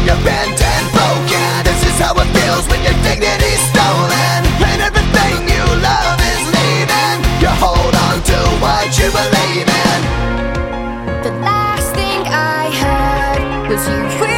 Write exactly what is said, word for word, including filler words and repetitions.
you're bent and broken. This is how it feels when your dignity's stolen, and everything you love is leaving. You hold on to what you believe in. The last thing I heard was you